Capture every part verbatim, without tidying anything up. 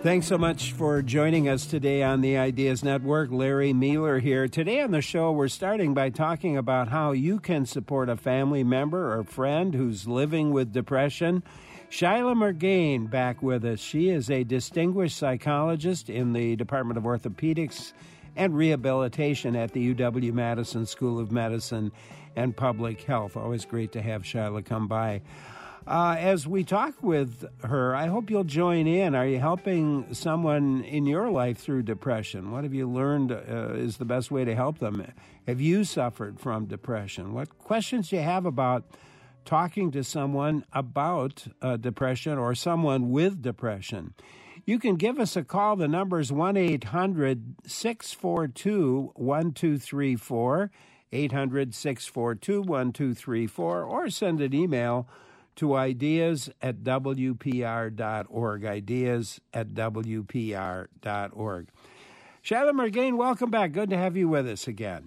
Thanks so much for joining us today on the Ideas Network. Larry Mueller here. Today on the show, we're starting by talking about how you can support a family member or friend who's living with depression. Shyla Murgain back with us. She is a distinguished psychologist in the Department of Orthopedics and Rehabilitation at the U W-Madison School of Medicine and Public Health. Always great to have Shyla come by. Uh, as we talk with her, I hope you'll join in. Are you helping someone in your life through depression? What have you learned uh, is the best way to help them? Have you suffered from depression? What questions do you have about talking to someone about uh, depression or someone with depression? You can give us a call. The number is one eight hundred six four two one two three four, eight hundred six four two one two three four, or send an email to ideas at w p r dot org, ideas at w p r dot org. Shyla Murgain, welcome back. Good to have you with us again.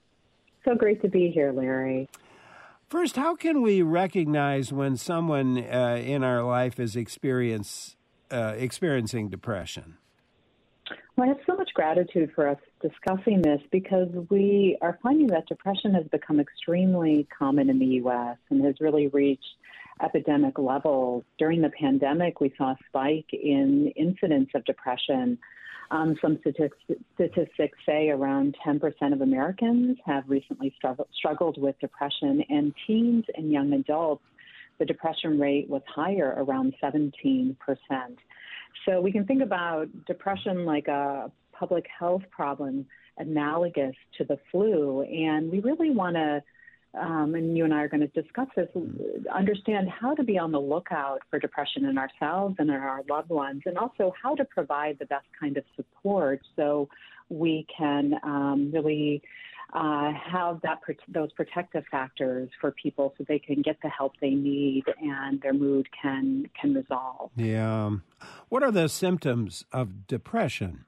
So great to be here, Larry. First, how can we recognize when someone uh, in our life is experience, uh, experiencing depression? Well, I have so much gratitude for us discussing this because we are finding that depression has become extremely common in the U S and has really reached epidemic levels. During the pandemic, we saw a spike in incidence of depression. Um, some statistics, statistics say around ten percent of Americans have recently struggled, struggled with depression, and teens and young adults, the depression rate was higher, around seventeen percent. So we can think about depression like a public health problem analogous to the flu, and we really want to Um, and you and I are going to discuss this, understand how to be on the lookout for depression in ourselves and in our loved ones, and also how to provide the best kind of support so we can um, really uh, have that those protective factors for people so they can get the help they need and their mood can can resolve. Yeah. What are the symptoms of depression?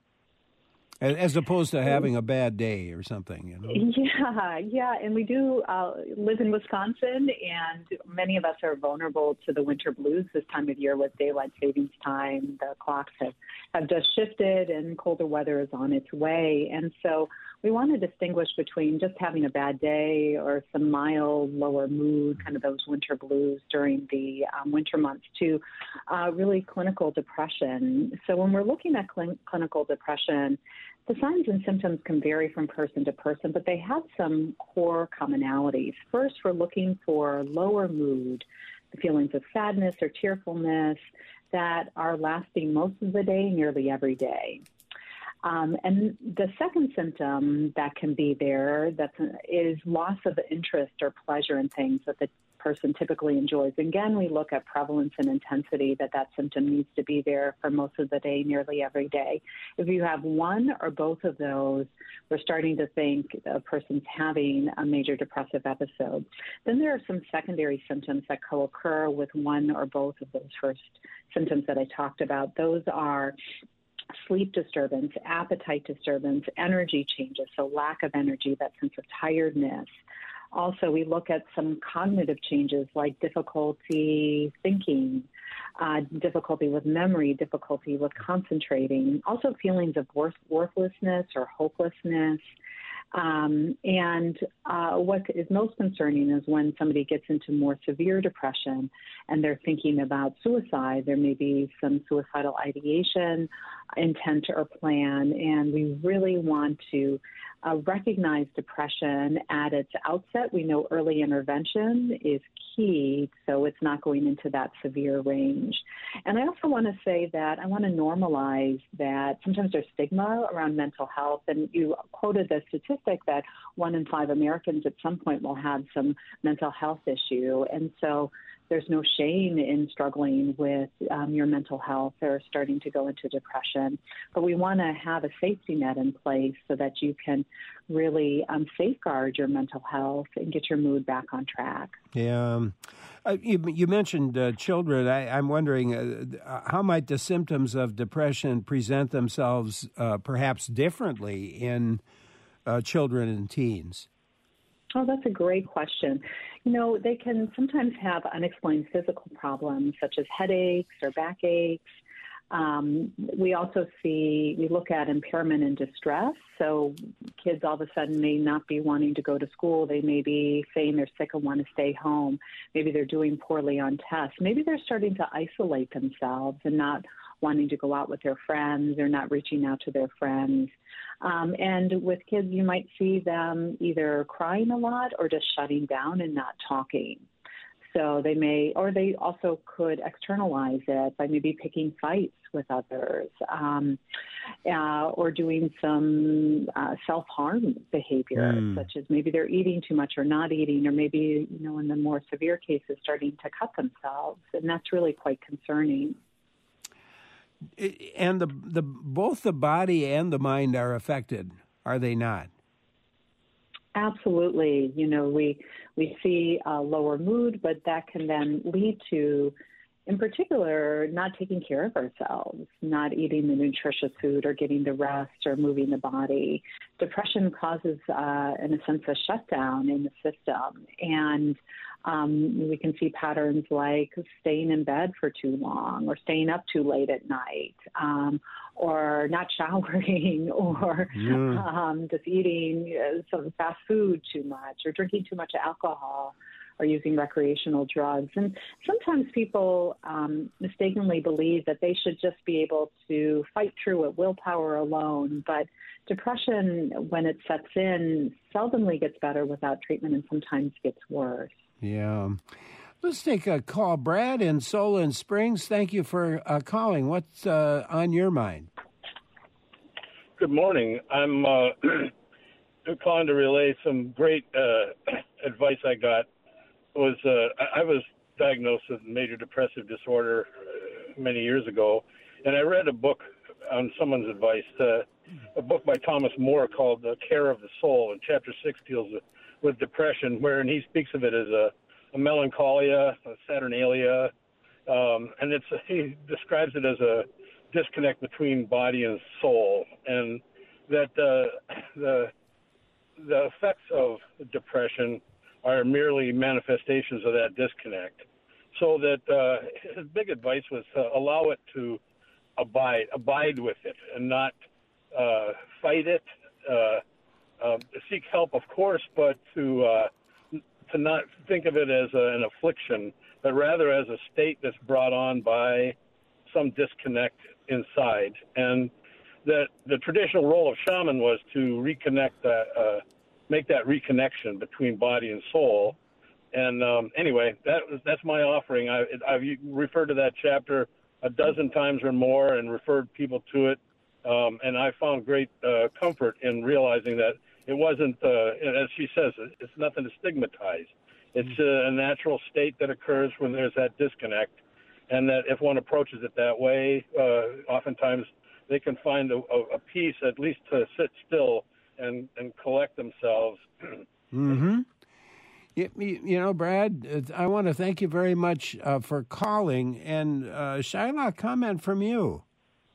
As opposed to having a bad day or something, you know? Yeah, yeah. And we do uh, live in Wisconsin, and many of us are vulnerable to the winter blues this time of year with daylight savings time. The clocks have, have just shifted and colder weather is on its way. And so we want to distinguish between just having a bad day or some mild lower mood, kind of those winter blues during the um, winter months, to uh, really clinical depression. So when we're looking at cl- clinical depression, the signs and symptoms can vary from person to person, but they have some core commonalities. First, we're looking for lower mood, the feelings of sadness or tearfulness that are lasting most of the day, nearly every day. Um, and the second symptom that can be there that's, is loss of interest or pleasure in things that the person typically enjoys. Again, we look at prevalence and intensity, that that symptom needs to be there for most of the day, nearly every day. If you have one or both of those, we're starting to think a person's having a major depressive episode. Then there are some secondary symptoms that co-occur with one or both of those first symptoms that I talked about. Those are sleep disturbance, appetite disturbance, energy changes, so lack of energy, that sense of tiredness. Also, we look at some cognitive changes like difficulty thinking, uh, difficulty with memory, difficulty with concentrating, also feelings of worth- worthlessness or hopelessness. Um, and uh, what is most concerning is when somebody gets into more severe depression and they're thinking about suicide. There may be some suicidal ideation, intent, or plan, and we really want to uh, recognize depression at its outset. We know early intervention is key, so it's not going into that severe range. And I also want to say that I want to normalize that sometimes there's stigma around mental health, and you quoted the statistic that one in five Americans at some point will have some mental health issue, and so there's no shame in struggling with um, your mental health or starting to go into depression. But we want to have a safety net in place so that you can really um, safeguard your mental health and get your mood back on track. Yeah. Um, uh, you, you mentioned uh, children. I, I'm wondering, uh, how might the symptoms of depression present themselves uh, perhaps differently in uh, children and teens? Oh, that's a great question. You know, they can sometimes have unexplained physical problems such as headaches or backaches. Um, we also see, we look at impairment and distress. So kids all of a sudden may not be wanting to go to school. They may be saying they're sick and want to stay home. Maybe they're doing poorly on tests. Maybe they're starting to isolate themselves and not wanting to go out with their friends or not reaching out to their friends. Um, and with kids, you might see them either crying a lot or just shutting down and not talking. So they may, or they also could externalize it by maybe picking fights with others, um, uh, or doing some uh, self-harm behavior, mm. such as maybe they're eating too much or not eating, or maybe, you know, in the more severe cases, starting to cut themselves. And that's really quite concerning. And the the both the body and the mind are affected, are they not? Absolutely. You know, we we see a lower mood, but that can then lead to, in particular, not taking care of ourselves, not eating the nutritious food or getting the rest or moving the body. Depression causes, uh, in a sense, a shutdown in the system. And um, we can see patterns like staying in bed for too long or staying up too late at night, um, or not showering, or yeah. um, just eating uh, some fast food too much, or drinking too much alcohol, or using recreational drugs. And sometimes people um, mistakenly believe that they should just be able to fight through it, willpower alone. But depression, when it sets in, seldomly gets better without treatment and sometimes gets worse. Yeah. Let's take a call. Brad in Solon Springs, thank you for uh, calling. What's uh, on your mind? Good morning. I'm uh, calling to relay some great uh, advice I got. Was uh, I was diagnosed with major depressive disorder many years ago, and I read a book on someone's advice, uh, a book by Thomas More called The Care of the Soul, and chapter six deals with, with depression, wherein he speaks of it as a, a melancholia, a saturnalia, um, and it's he describes it as a disconnect between body and soul, and that uh, the the effects of depression are merely manifestations of that disconnect. So that uh, his big advice was to allow it to abide, abide with it, and not uh, fight it. Uh, uh, seek help, of course, but to uh, to not think of it as a, an affliction, but rather as a state that's brought on by some disconnect inside. And that the traditional role of shaman was to reconnect that, uh, make that reconnection between body and soul. And um, anyway, that that's my offering. I, I've referred to that chapter a dozen times or more and referred people to it. Um, and I found great uh, comfort in realizing that it wasn't, uh, as she says, it's nothing to stigmatize. It's a natural state that occurs when there's that disconnect. And that if one approaches it that way, uh, oftentimes they can find a, a peace, at least to sit still and, and collect themselves. Mm-hmm. You, you know, Brad, I want to thank you very much uh, for calling. And uh, Shyla, comment from you.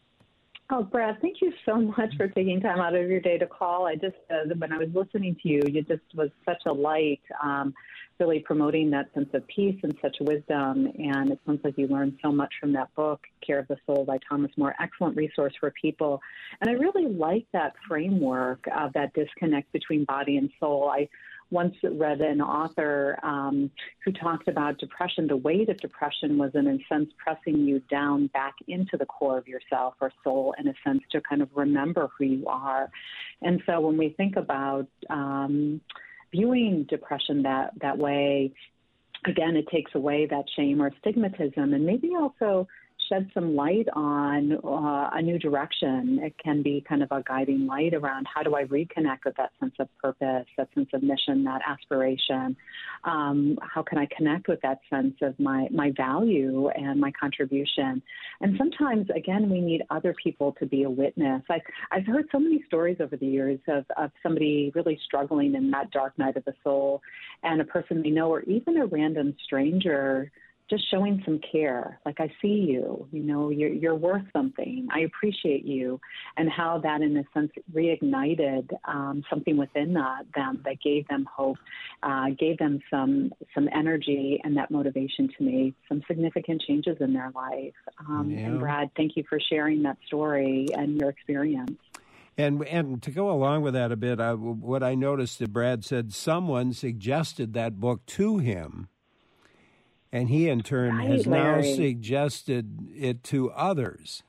Oh, Brad, thank you so much for taking time out of your day to call. I just, uh, when I was listening to you, you just was such a light, um, really promoting that sense of peace and such wisdom. And it sounds like you learned so much from that book, Care of the Soul by Thomas More. Excellent resource for people. And I really like that framework of that disconnect between body and soul. I once read an author um, who talked about depression. The weight of depression was, in a sense, pressing you down back into the core of yourself or soul, in a sense, to kind of remember who you are. And so when we think about um, viewing depression that, that way, again, it takes away that shame or stigmatism, and maybe also shed some light on uh, a new direction. It can be kind of a guiding light around how do I reconnect with that sense of purpose, that sense of mission, that aspiration. Um, how can I connect with that sense of my, my value and my contribution? And sometimes, again, we need other people to be a witness. I, I've heard so many stories over the years of, of somebody really struggling in that dark night of the soul, and a person they know, or even a random stranger, just showing some care, like I see you, you know, you're, you're worth something. I appreciate you, and how that, in a sense, reignited um, something within that, them that gave them hope, uh, gave them some some energy and that motivation to make some significant changes in their life. Um, yeah. And Brad, thank you for sharing that story and your experience. And and to go along with that a bit, I, what I noticed that Brad said, someone suggested that book to him. And he, in turn, right, has Larry. now suggested it to others.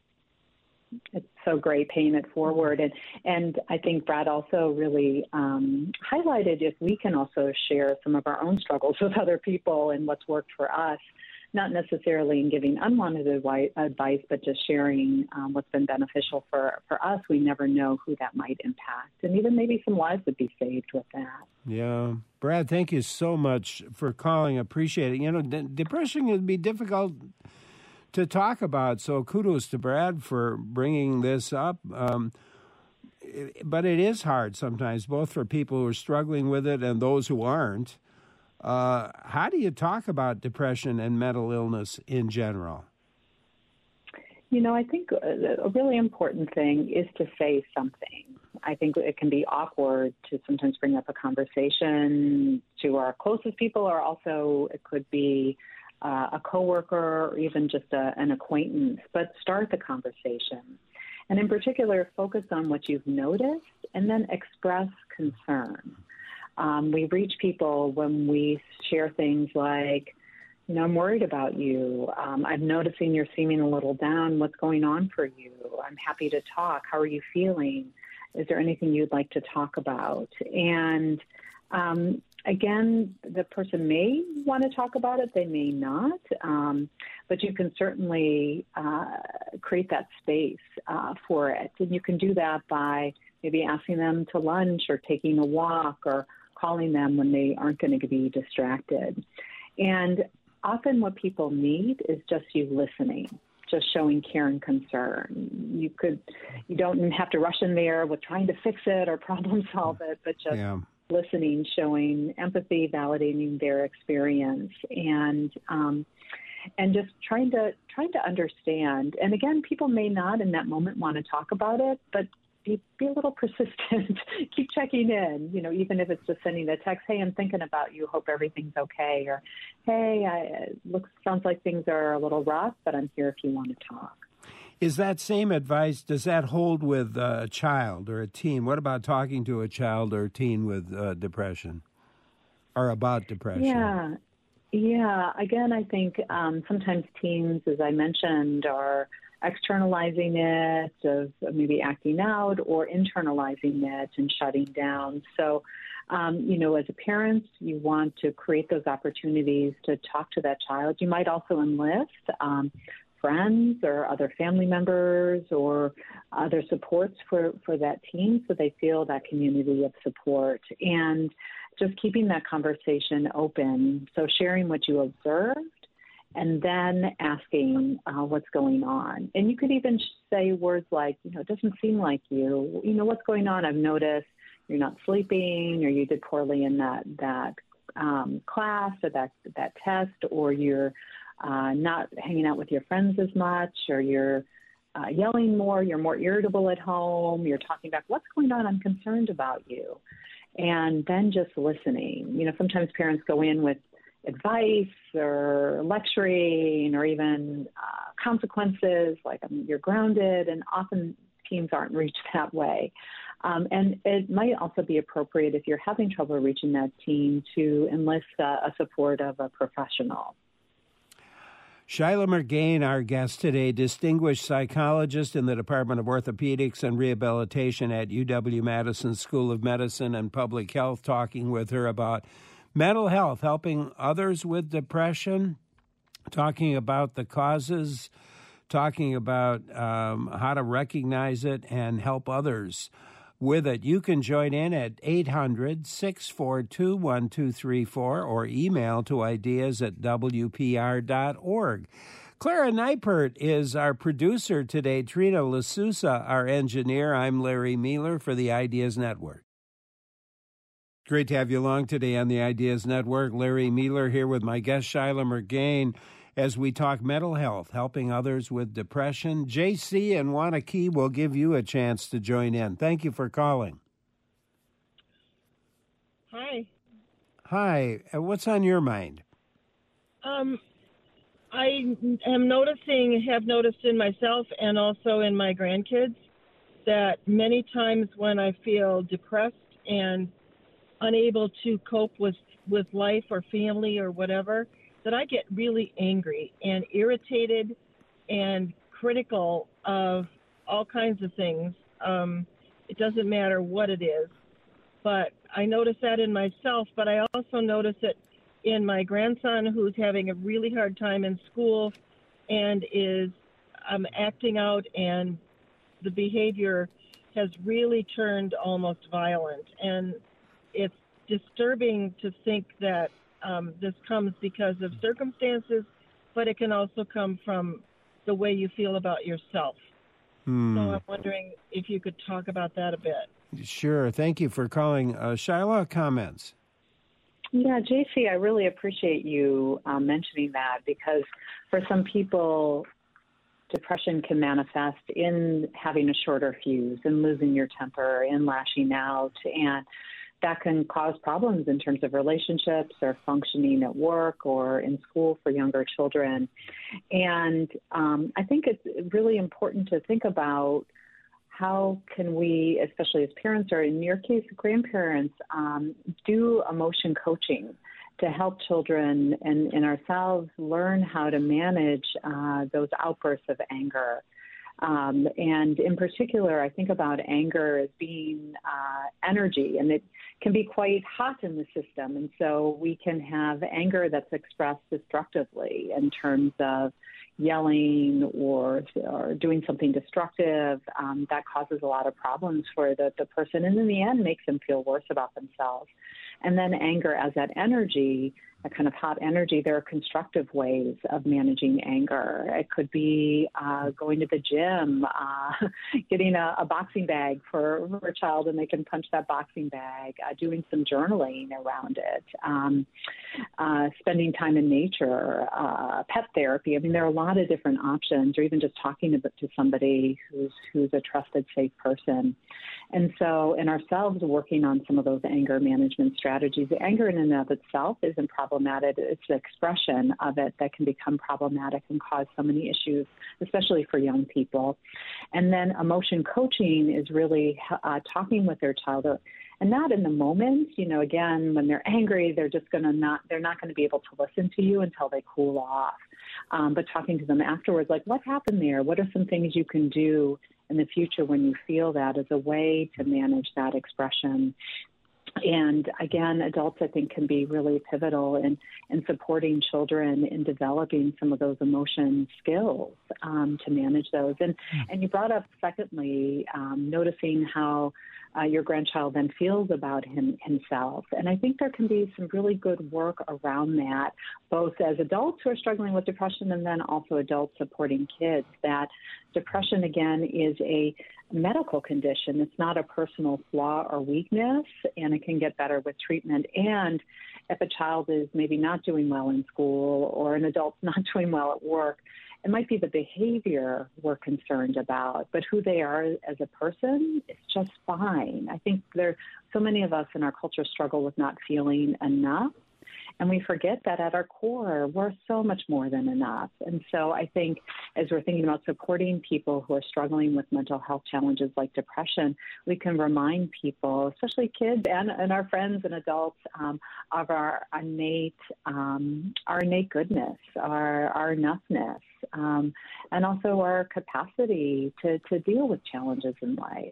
It's so great paying it forward. And and I think Brad also really um, highlighted if we can also share some of our own struggles with other people and what's worked for us, not necessarily in giving unwanted advice, but just sharing um, what's been beneficial for, for us. We never know who that might impact. And even maybe some lives would be saved with that. Yeah. Brad, thank you so much for calling. Appreciate it. You know, de- depression can be difficult to talk about, so kudos to Brad for bringing this up. Um, but it is hard sometimes, both for people who are struggling with it and those who aren't. Uh, how do you talk about depression and mental illness in general? You know, I think a really important thing is to say something. I think it can be awkward to sometimes bring up a conversation to our closest people, or also it could be uh, a coworker or even just a, an acquaintance, but start the conversation. And in particular, focus on what you've noticed and then express concern. Um, we reach people when we share things like, you know, I'm worried about you. Um, I'm noticing you're seeming a little down. What's going on for you? I'm happy to talk. How are you feeling? Is there anything you'd like to talk about? And um, again, the person may want to talk about it. They may not. Um, but you can certainly uh, create that space uh, for it. And you can do that by maybe asking them to lunch or taking a walk or calling them when they aren't going to be distracted. And often what people need is just you listening, just showing care and concern. You could, you don't have to rush in there with trying to fix it or problem solve it, but just yeah. listening, showing empathy, validating their experience, and um, and just trying to trying to understand. And again, people may not in that moment want to talk about it, but Be, be a little persistent. Keep checking in, you know, even if it's just sending a text, hey, I'm thinking about you, hope everything's okay. Or, hey, I, it looks, sounds like things are a little rough, but I'm here if you want to talk. Is that same advice, does that hold with a child or a teen? What about talking to a child or a teen with uh, depression or about depression? Yeah. Yeah. Again, I think um, sometimes teens, as I mentioned, are externalizing it, of maybe acting out, or internalizing it and shutting down. So, um, you know, as a parent, you want to create those opportunities to talk to that child. You might also enlist um, friends or other family members or other supports for, for that teen, so they feel that community of support. And just keeping that conversation open. So sharing what you observed, and then asking uh, what's going on. And you could even say words like, you know, it doesn't seem like you. You know, what's going on? I've noticed you're not sleeping, or you did poorly in that that um, class or that that test, or you're uh, not hanging out with your friends as much, or you're uh, yelling more, you're more irritable at home, you're talking back, what's going on? I'm concerned about you. And then just listening. You know, sometimes parents go in with advice or lecturing or even uh, consequences, like um, you're grounded, and often teens aren't reached that way. Um, and it might also be appropriate, if you're having trouble reaching that teen, to enlist uh, a support of a professional. Shyla Mergain, our guest today, distinguished psychologist in the Department of Orthopedics and Rehabilitation at U W-Madison School of Medicine and Public Health, talking with her about mental health, helping others with depression, talking about the causes, talking about um, how to recognize it and help others with it. You can join in at eight hundred, six four two, one two three four or email to ideas at w p r dot org. Clara Neipert is our producer today. Trina LaSousa, our engineer. I'm Larry Mealer for the Ideas Network. Great to have you along today on the Ideas Network. Larry Mealer here with my guest, Shyla Mergain, as we talk mental health, helping others with depression. J C and Wanakee will give you a chance to join in. Thank you for calling. Hi. Hi. What's on your mind? Um, I am noticing, have noticed in myself and also in my grandkids that many times when I feel depressed and unable to cope with, with life or family or whatever, that I get really angry and irritated and critical of all kinds of things. Um, it doesn't matter what it is, but I notice that in myself, but I also notice it in my grandson, who's having a really hard time in school and is um, acting out, and the behavior has really turned almost violent. And it's disturbing to think that um, this comes because of circumstances, but it can also come from the way you feel about yourself. Hmm. So I'm wondering if you could talk about that a bit. Sure. Thank you for calling. Uh, Shyla, comments? Yeah, J C, I really appreciate you um, mentioning that, because for some people, depression can manifest in having a shorter fuse and losing your temper and lashing out, and that can cause problems in terms of relationships or functioning at work or in school for younger children. And um, I think it's really important to think about how can we, especially as parents or in your case, grandparents, um, do emotion coaching to help children and, and ourselves learn how to manage uh, those outbursts of anger. Um, and in particular, I think about anger as being uh, energy, and it can be quite hot in the system. And so we can have anger that's expressed destructively in terms of yelling or, or doing something destructive. Um, that causes a lot of problems for the, the person, and in the end makes them feel worse about themselves. And then anger as that energy, a kind of hot energy, there are constructive ways of managing anger. It could be uh, going to the gym, uh, getting a, a boxing bag for, for a child and they can punch that boxing bag, uh, doing some journaling around it, um, uh, spending time in nature, uh, pet therapy. I mean, there are a lot of different options, or even just talking to, to somebody who's, who's a trusted, safe person. And so in ourselves working on some of those anger management strategies, the anger in and of itself isn't problematic. It's the expression of it that can become problematic and cause so many issues, especially for young people. And then emotion coaching is really uh, talking with their child, and not in the moment. You know, again, when they're angry, they're just going to not, they're not going to be able to listen to you until they cool off. Um, but talking to them afterwards, like, what happened there? What are some things you can do in the future when you feel that, as a way to manage that expression? And again, adults, I think, can be really pivotal in, in supporting children in developing some of those emotion skills um, to manage those. And, and you brought up, secondly, um, noticing how uh, your grandchild then feels about him himself. And I think there can be some really good work around that, both as adults who are struggling with depression and then also adults supporting kids, that depression, again, is a medical condition. It's not a personal flaw or weakness, and it can get better with treatment. And if a child is maybe not doing well in school or an adult's not doing well at work, it might be the behavior we're concerned about, but who they are as a person is just fine. I think there, so many of us in our culture struggle with not feeling enough. And we forget that at our core, we're so much more than enough. And so I think as we're thinking about supporting people who are struggling with mental health challenges like depression, we can remind people, especially kids and, and our friends and adults, um, of our innate, um, our innate goodness, our, our enoughness, um, and also our capacity to, to deal with challenges in life.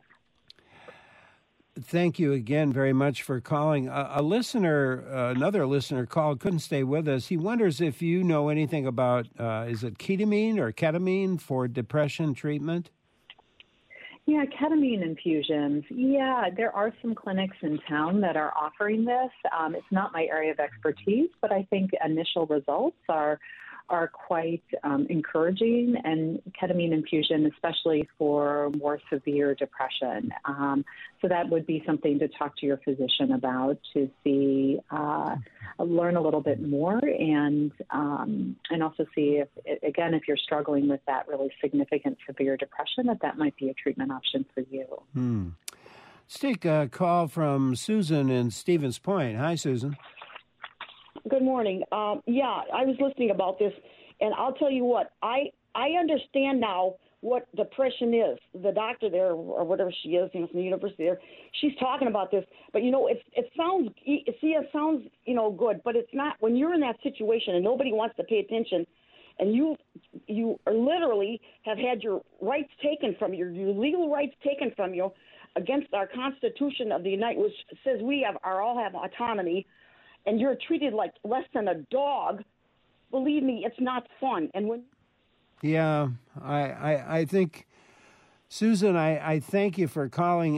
Thank you again very much for calling. A, a listener, uh, another listener called, couldn't stay with us. He wonders if you know anything about, uh, is it ketamine or ketamine for depression treatment? Yeah, ketamine infusions. Yeah, there are some clinics in town that are offering this. Um, it's not my area of expertise, but I think initial results are are quite um, encouraging, and ketamine infusion, especially for more severe depression. Um, so that would be something to talk to your physician about, to see, uh, learn a little bit more, and um, and also see if, again, if you're struggling with that really significant severe depression, that that might be a treatment option for you. Hmm. Let's take a call from Susan in Stevens Point. Hi, Susan. Good morning. Um, yeah, I was listening about this, and I'll tell you what, I I understand now what depression is. The doctor there, or whatever she is, you know, from the university there, she's talking about this. But, you know, it, it sounds, see, it sounds, you know, good, but it's not. When you're in that situation and nobody wants to pay attention, and you you are literally have had your rights taken from you, your legal rights taken from you, against our Constitution of the United, which says we have are all have autonomy, and you're treated like less than a dog. Believe me, it's not fun. And when yeah, I I, I think, Susan, I, I thank you for calling.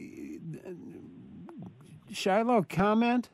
Shiloh, comment?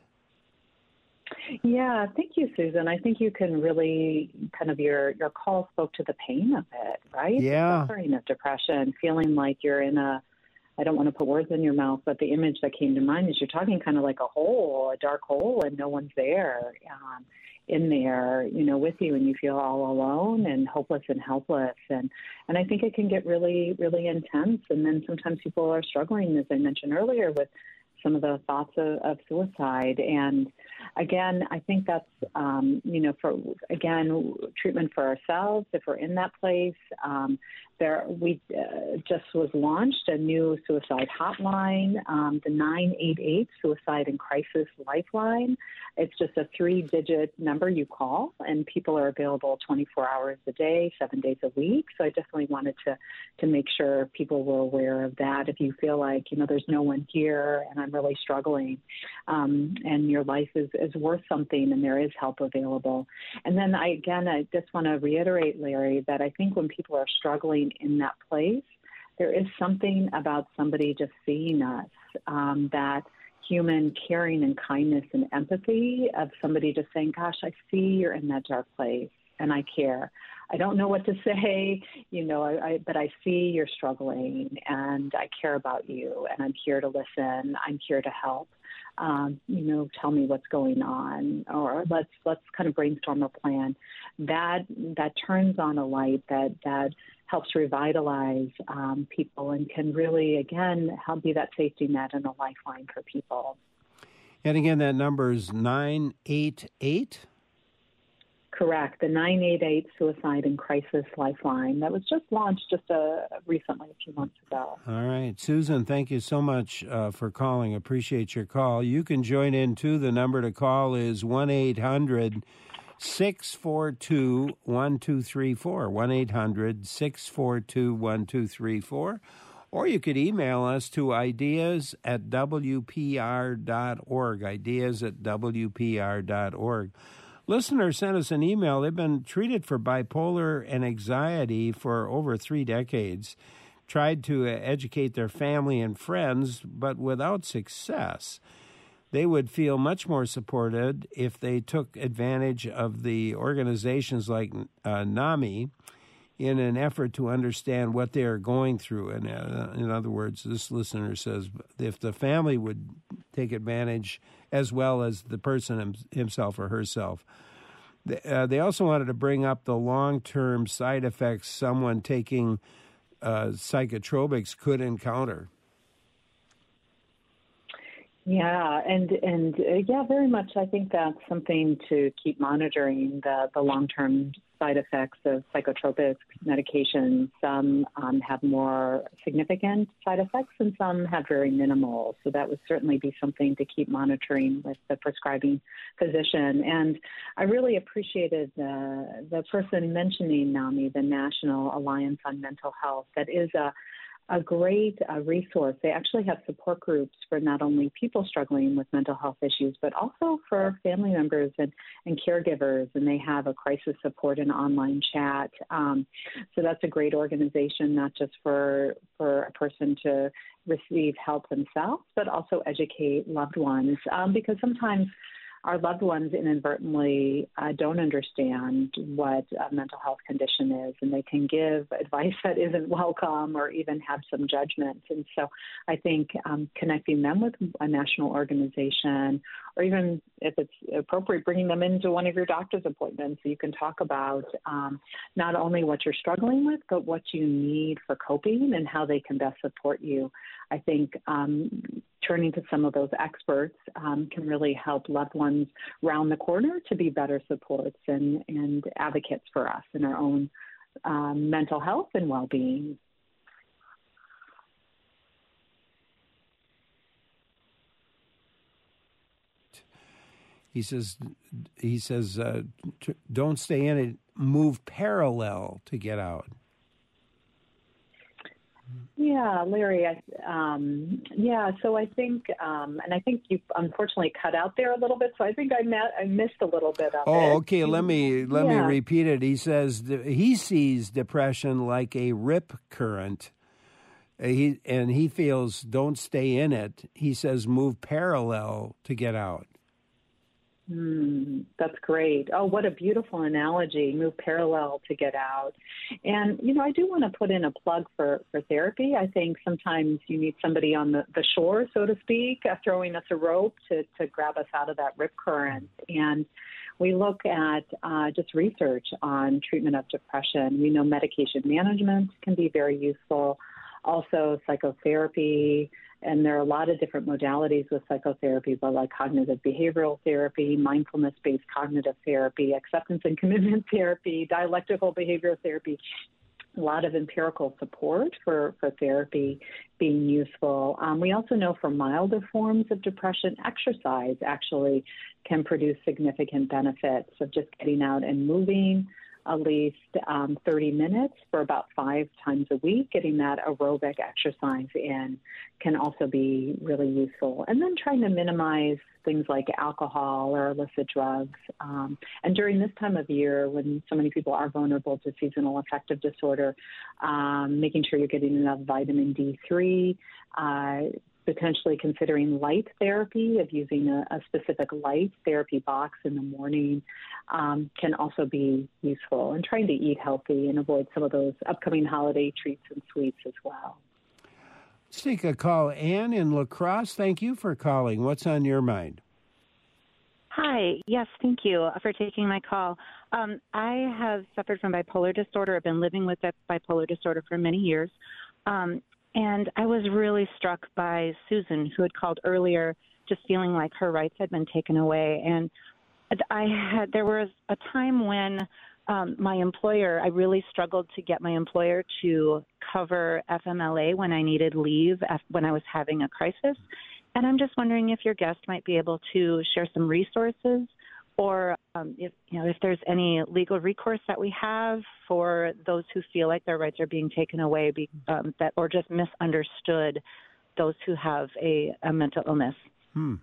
Yeah, thank you, Susan. I think you can really kind of your your call spoke to the pain of it, right? Yeah, the suffering of depression, feeling like you're in a, I don't want to put words in your mouth, but the image that came to mind is you're talking kind of like a hole, a dark hole, and no one's there um, in there, you know, with you, and you feel all alone and hopeless and helpless. And, and I think it can get really, really intense. And then sometimes people are struggling, as I mentioned earlier, with some of the thoughts of, of suicide. And again, I think that's, um, you know, for, again, treatment for ourselves, if we're in that place. Um, there, we uh, just was launched a new suicide hotline, um, the nine eight eight Suicide and Crisis Lifeline. It's just a three-digit number you call, and people are available twenty-four hours a day, seven days a week. So I definitely wanted to, to make sure people were aware of that. If you feel like, you know, there's no one here and I'm really struggling, um, and your life is, is worth something and there is help available. And then I, again, I just want to reiterate, Larry, that I think when people are struggling in that place, there is something about somebody just seeing us, um, that human caring and kindness and empathy of somebody just saying, gosh, I see you're in that dark place and I care. I don't know what to say, you know, I, I, but I see you're struggling and I care about you and I'm here to listen. I'm here to help. Um, you know, tell me what's going on, or let's let's kind of brainstorm a plan. That that turns on a light that that helps revitalize um, people and can really, again, help be that safety net and a lifeline for people. And again, that number is nine eight eight? Correct, the nine eight eight Suicide and Crisis Lifeline. That was just launched just uh, recently, a few months ago. All right. Susan, thank you so much uh, for calling. Appreciate your call. You can join in, too. The number to call is one eight hundred six four two one two three four, one eight hundred six four two one two three four. Or you could email us to ideas at w p r dot org, ideas at w p r dot org. Listeners sent us an email. They've been treated for bipolar and anxiety for over three decades, tried to educate their family and friends, but without success. They would feel much more supported if they took advantage of the organizations like uh, NAMI in an effort to understand what they are going through. And uh, in other words, this listener says if the family would take advantage as well as the person him, himself or herself. Uh, they also wanted to bring up the long-term side effects someone taking uh, psychotropics could encounter. Yeah, and and uh, yeah, very much. I think that's something to keep monitoring, the, the long-term side effects of psychotropic medications. Some um, have more significant side effects and some have very minimal. So that would certainly be something to keep monitoring with the prescribing physician. And I really appreciated the, the person mentioning NAMI, the National Alliance on Mental Health. That is a a great uh, resource. They actually have support groups for not only people struggling with mental health issues, but also for family members and, and caregivers. And they have a crisis support and online chat. Um, so that's a great organization, not just for, for a person to receive help themselves, but also educate loved ones. Um, because sometimes our loved ones inadvertently uh, don't understand what a mental health condition is, and they can give advice that isn't welcome or even have some judgment. And so I think um, connecting them with a national organization, or even if it's appropriate, bringing them into one of your doctor's appointments so you can talk about um, not only what you're struggling with, but what you need for coping and how they can best support you. I think um, turning to some of those experts um, can really help loved ones round the corner to be better supports and, and advocates for us in our own um, mental health and well-being. He says, he says, uh, t- don't stay in it, move parallel to get out. Yeah, Larry, I, um, yeah, so I think, um, and I think you unfortunately cut out there a little bit, so I think I, met, I missed a little bit of oh, it. Oh, okay, let me let yeah. me repeat it. He says th- he sees depression like a rip current, uh, he, and he feels don't stay in it. He says move parallel to get out. Mm, that's great. Oh, what a beautiful analogy. Move parallel to get out. And, you know, I do want to put in a plug for, for therapy. I think sometimes you need somebody on the, the shore, so to speak, uh, throwing us a rope to, to grab us out of that rip current. And we look at uh, just research on treatment of depression. We know medication management can be very useful, also psychotherapy. And there are a lot of different modalities with psychotherapy, but like cognitive behavioral therapy, mindfulness-based cognitive therapy, acceptance and commitment therapy, dialectical behavioral therapy, a lot of empirical support for, for therapy being useful. Um, we also know for milder forms of depression, exercise actually can produce significant benefits of just getting out and moving at least um, thirty minutes for about five times a week. Getting that aerobic exercise in can also be really useful. And then trying to minimize things like alcohol or illicit drugs. Um, and during this time of year, when so many people are vulnerable to seasonal affective disorder, um, making sure you're getting enough vitamin D three, uh, potentially considering light therapy of using a, a specific light therapy box in the morning um, can also be useful, and trying to eat healthy and avoid some of those upcoming holiday treats and sweets as well. Let's take a call. Anne in La Crosse, thank you for calling. What's on your mind? Hi. Yes, thank you for taking my call. Um, I have suffered from bipolar disorder. I've been living with that bipolar disorder for many years. Um, and I was really struck by Susan, who had called earlier, just feeling like her rights had been taken away. And I had, there was a time when um, my employer, I really struggled to get my employer to cover F M L A when I needed leave, when I was having a crisis. And I'm just wondering if your guest might be able to share some resources, or um, if you know if there's any legal recourse that we have for those who feel like their rights are being taken away, be, um, that or just misunderstood, those who have a, a mental illness. Hmm.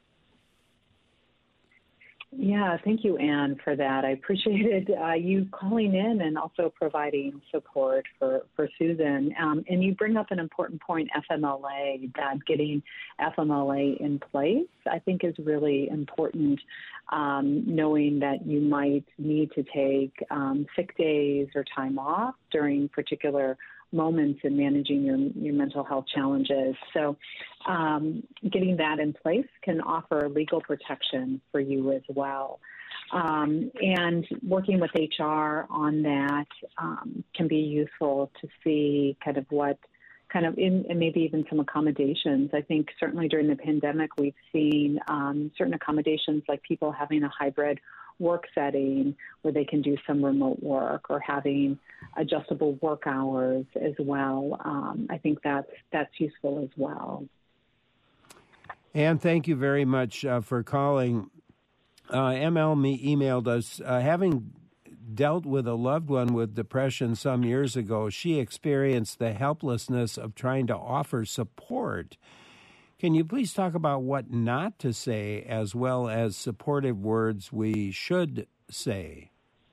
Yeah, thank you, Anne, for that. I appreciated uh, you calling in and also providing support for, for Susan. Um, and you bring up an important point, F M L A, that getting F M L A in place, I think, is really important, um, knowing that you might need to take um, sick days or time off during particular moments in managing your, your mental health challenges. So um, getting that in place can offer legal protection for you as well. Um, and working with H R on that um, can be useful to see kind of what kind of in, and maybe even some accommodations. I think certainly during the pandemic, we've seen um, certain accommodations like people having a hybrid work setting where they can do some remote work, or having adjustable work hours as well. Um, I think that's that's useful as well. Anne, thank you very much uh, for calling. Uh, M L me emailed us, uh, having dealt with a loved one with depression some years ago, she experienced the helplessness of trying to offer support. Can you please talk about what not to say, as well as supportive words we should say?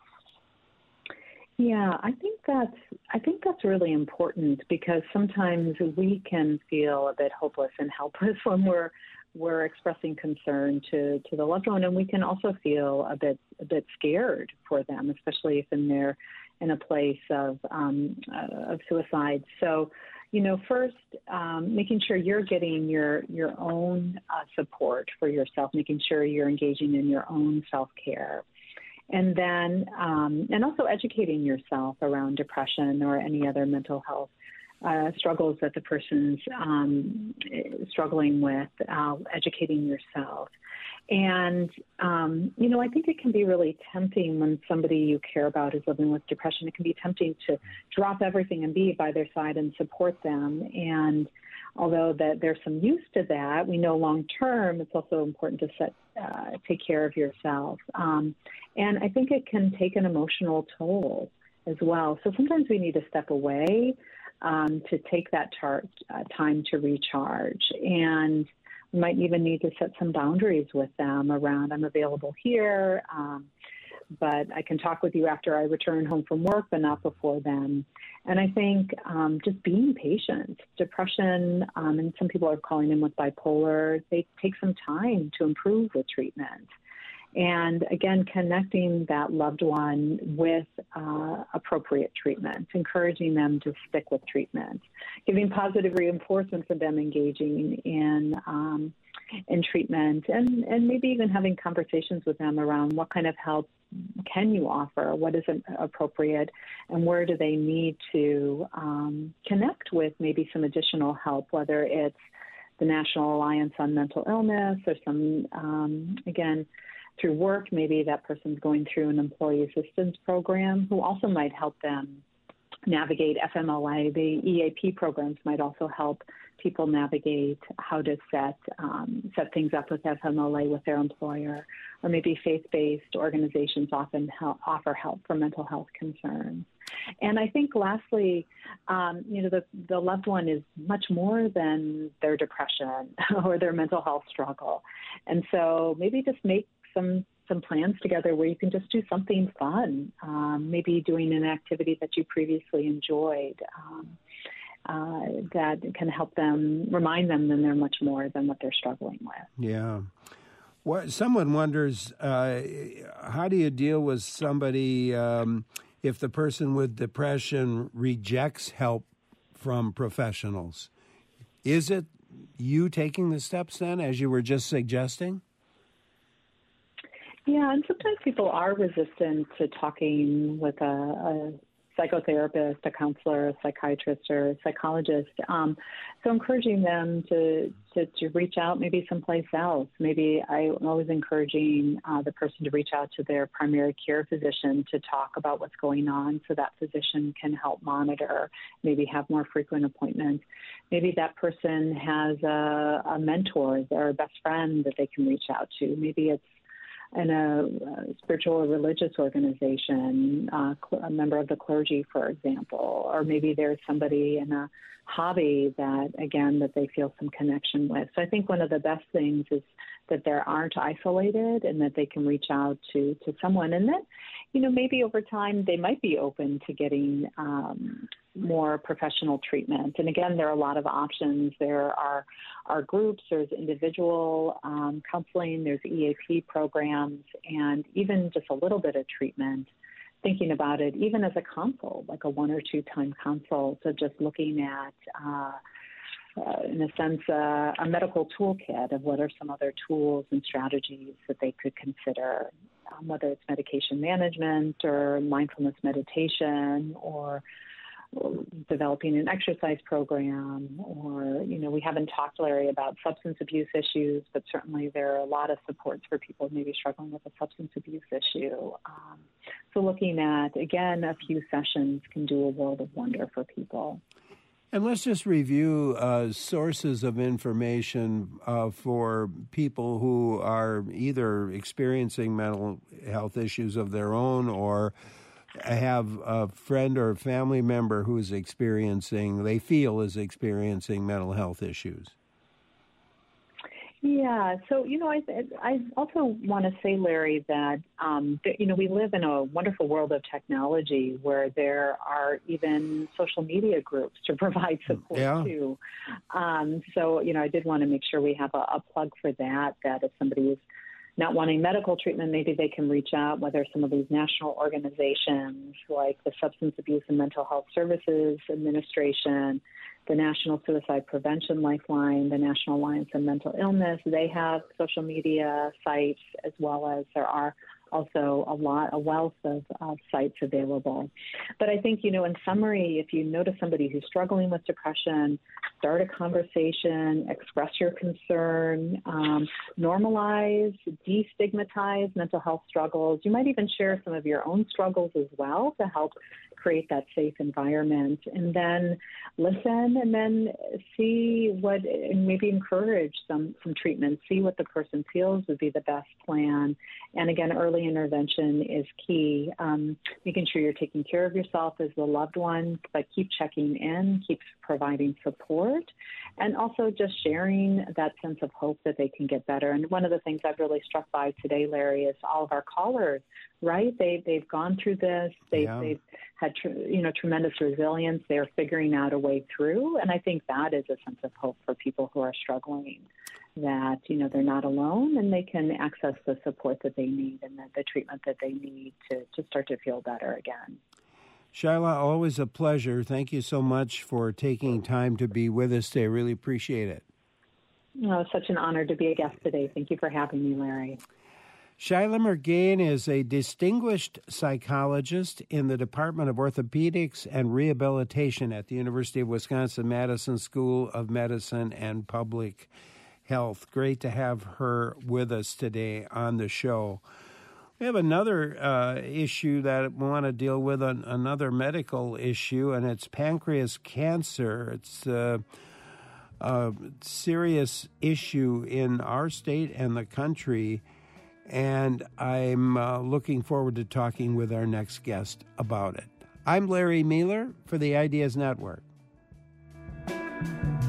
Yeah, I think that's I think that's really important, because sometimes we can feel a bit hopeless and helpless when we're we're expressing concern to, to the loved one, and we can also feel a bit a bit scared for them, especially if in they're in a place of um, uh, of suicide. So, you know, first, um, making sure you're getting your your own uh, support for yourself, making sure you're engaging in your own self-care. And then, um, and also educating yourself around depression or any other mental health uh, struggles that the person's um, struggling with, uh, educating yourself. And, um, you know, I think it can be really tempting when somebody you care about is living with depression. It can be tempting to drop everything and be by their side and support them. And although that there's some use to that, we know long term it's also important to set, uh, take care of yourself. Um, and I think it can take an emotional toll as well. So sometimes we need to step away um, to take that tar- uh, time to recharge. And we might even need to set some boundaries with them around, I'm available here, um, but I can talk with you after I return home from work, but not before then. And I think um, just being patient. Depression, um, and some people are calling them with bipolar, they take some time to improve with treatment. And again, connecting that loved one with uh, appropriate treatment, encouraging them to stick with treatment, giving positive reinforcement for them engaging in um, in treatment, and, and maybe even having conversations with them around what kind of help can you offer, what is appropriate, and where do they need to um, connect with maybe some additional help, whether it's the National Alliance on Mental Illness or some, um, again, through work, maybe that person's going through an employee assistance program who also might help them navigate F M L A. The E A P programs might also help people navigate how to set um, set things up with F M L A with their employer, or maybe faith-based organizations often help, offer help for mental health concerns. And I think lastly, um, you know, the, the loved one is much more than their depression or their mental health struggle. And so maybe just make some some plans together where you can just do something fun, um, maybe doing an activity that you previously enjoyed um, uh, that can help them, remind them that they're much more than what they're struggling with. Yeah. What, someone wonders, uh, how do you deal with somebody um, if the person with depression rejects help from professionals? Is it you taking the steps then, as you were just suggesting? Yeah, and sometimes people are resistant to talking with a, a psychotherapist, a counselor, a psychiatrist, or a psychologist. Um, so encouraging them to, to, to reach out maybe someplace else. Maybe I'm always encouraging uh, the person to reach out to their primary care physician to talk about what's going on so that physician can help monitor, maybe have more frequent appointments. Maybe that person has a, a mentor or a best friend that they can reach out to. Maybe it's in a, a spiritual or religious organization, uh, cl- a member of the clergy, for example, or maybe there's somebody in a hobby that, again, that they feel some connection with. So I think one of the best things is that they aren't isolated and that they can reach out to, to someone. And that, you know, maybe over time they might be open to getting um, more professional treatment. And again, there are a lot of options. There are, are groups, there's individual um, counseling, there's E A P programs, and even just a little bit of treatment. Thinking about it, even as a consult, like a one or two time consult, so just looking at, uh, uh, in a sense, uh, a medical toolkit of what are some other tools and strategies that they could consider, um, whether it's medication management or mindfulness meditation or developing an exercise program, or, you know, we haven't talked, Larry, about substance abuse issues, but certainly there are a lot of supports for people maybe struggling with a substance abuse issue. Um, so looking at, again, a few sessions can do a world of wonder for people. And let's just review uh, sources of information uh, for people who are either experiencing mental health issues of their own or have a friend or a family member who's experiencing, they feel is experiencing mental health issues. Yeah. So, you know, I, I also want to say, Larry, that, um, that, you know, we live in a wonderful world of technology where there are even social media groups to provide support yeah. too. Um, so, you know, I did want to make sure we have a, a plug for that, that if somebody is not wanting medical treatment, maybe they can reach out, whether some of these national organizations like the Substance Abuse and Mental Health Services Administration, the National Suicide Prevention Lifeline, the National Alliance on Mental Illness. They have social media sites, as well as there are also a lot, a wealth of uh, sites available. But I think, you know, in summary, if you notice somebody who's struggling with depression, start a conversation, express your concern, um, normalize, destigmatize mental health struggles. You might even share some of your own struggles as well to help create that safe environment, and then listen, and then see what, and maybe encourage some, some treatment, see what the person feels would be the best plan. And again, early intervention is key. Um, making sure you're taking care of yourself as the loved one, but keep checking in, keep providing support, and also just sharing that sense of hope that they can get better. And one of the things I've really struck by today, Larry, is all of our callers, right? They, they've gone through this. They, yeah. They've had, tr- you know, tremendous resilience. They're figuring out a way through. And I think that is a sense of hope for people who are struggling, that, you know, they're not alone and they can access the support that they need and the, the treatment that they need to, to start to feel better again. Shyla, always a pleasure. Thank you so much for taking time to be with us today. Really appreciate it. Oh, such an honor to be a guest today. Thank you for having me, Larry. Shyla Murgain is a distinguished psychologist in the Department of Orthopedics and Rehabilitation at the University of Wisconsin-Madison School of Medicine and Public Health. Great to have her with us today on the show. We have another uh, issue that we want to deal with, an, another medical issue, and it's pancreas cancer. It's uh, a serious issue in our state and the country, and I'm uh, looking forward to talking with our next guest about it. I'm Larry Meiler for the Ideas Network.